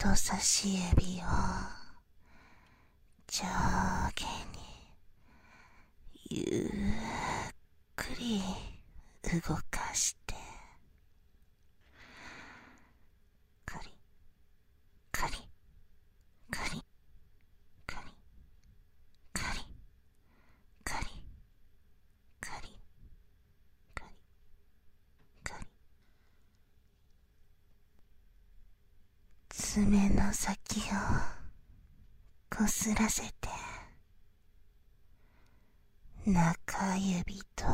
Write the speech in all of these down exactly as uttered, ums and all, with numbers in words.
人差し指を上下にゆっくり動かしてカリカリカリカリカリカリカリカリカリ爪の先をこすらせて中指と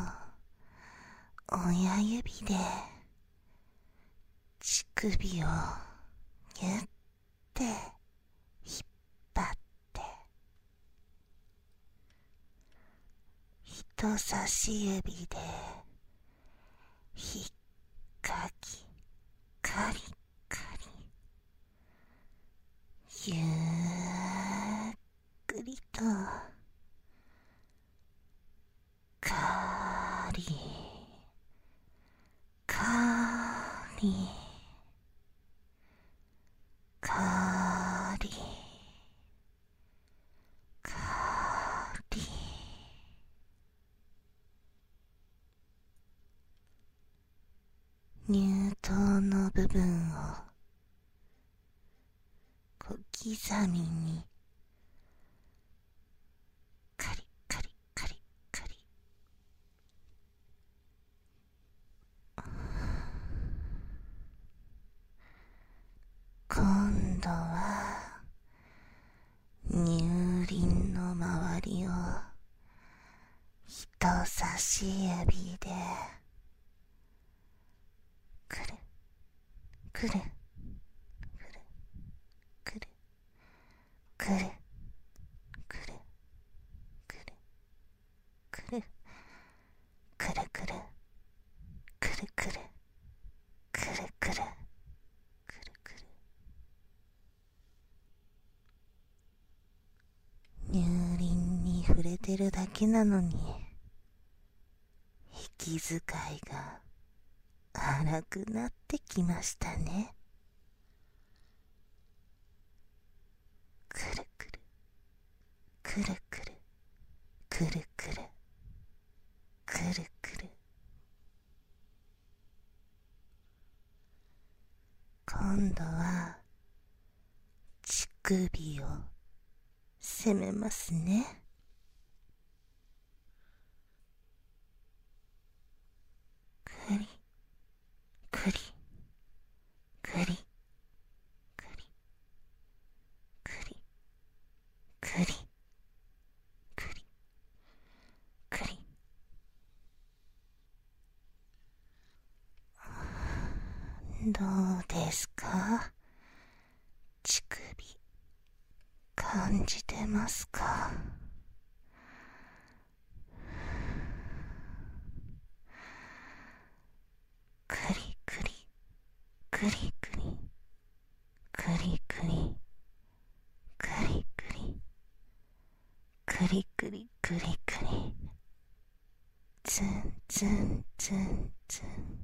親指で乳首をぎゅって引っ張って人差し指でひっかきカリカリゆっくりとカリカリカリカリ乳頭の部分を小刻みにカリカリカリカリ今度は乳輪の周りを人差し指でくるくるくるくるくるくるくるくるくるくるくるくるくるくるくるくる乳輪に触れてるだけなのに息遣いが荒くなってきましたね。くるくるくるくるくるくるくるくる今度は乳首を攻めますね。くりくりくりくりくりくりくりくりどうですか？乳首感じてますか？くりくりくりくりくりくりくりくりくりくりくりくりツンツンツンツン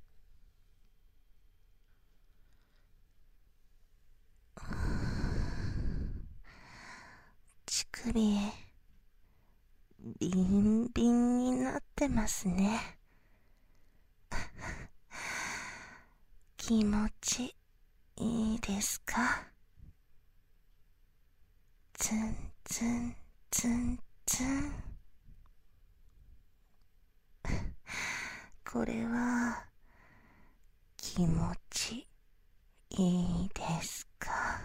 乳首ビンビンになってますね。気持ちいいですか？ツンツンツンツンこれは気持ちいいですか？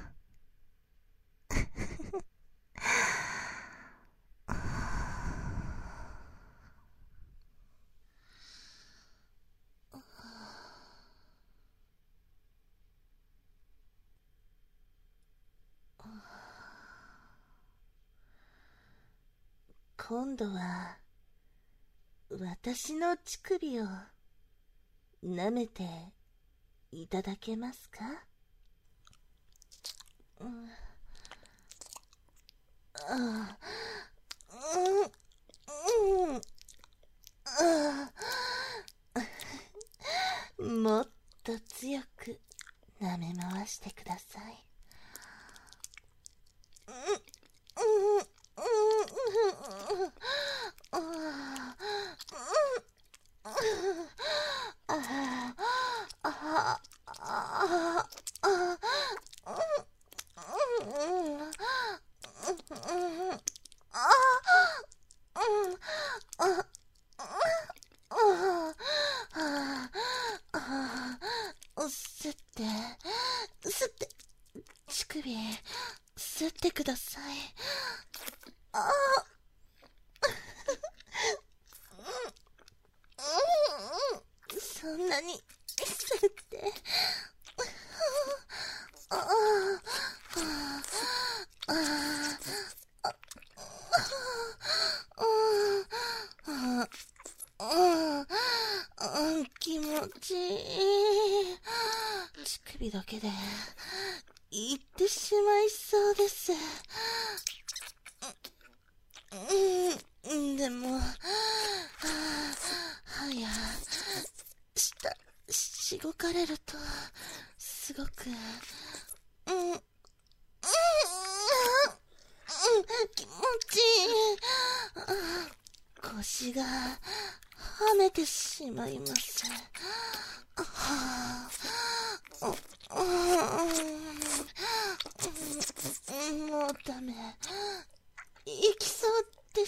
今度は私の乳首を舐めていただけますか？うん、あうん、うん、あもっと強く舐舐め回してください。吸って、吸って、乳首、吸ってください。ああ。そんなに、吸って。ああ。ああ。気持ちいい。乳首だけでいってしまいそうです。うん、でも、はや、した、しごかれると、すごく、うん、うん、気持ちいい。腰が、はめてしまいます。もうダメ。行きそうです。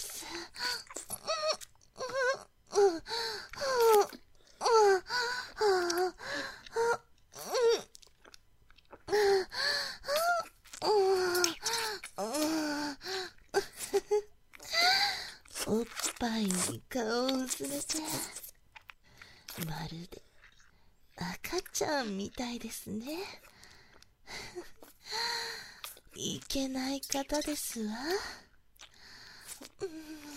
おっぱいに顔をうずめて、まるで赤ちゃんみたいですね。いけない方ですわ。うん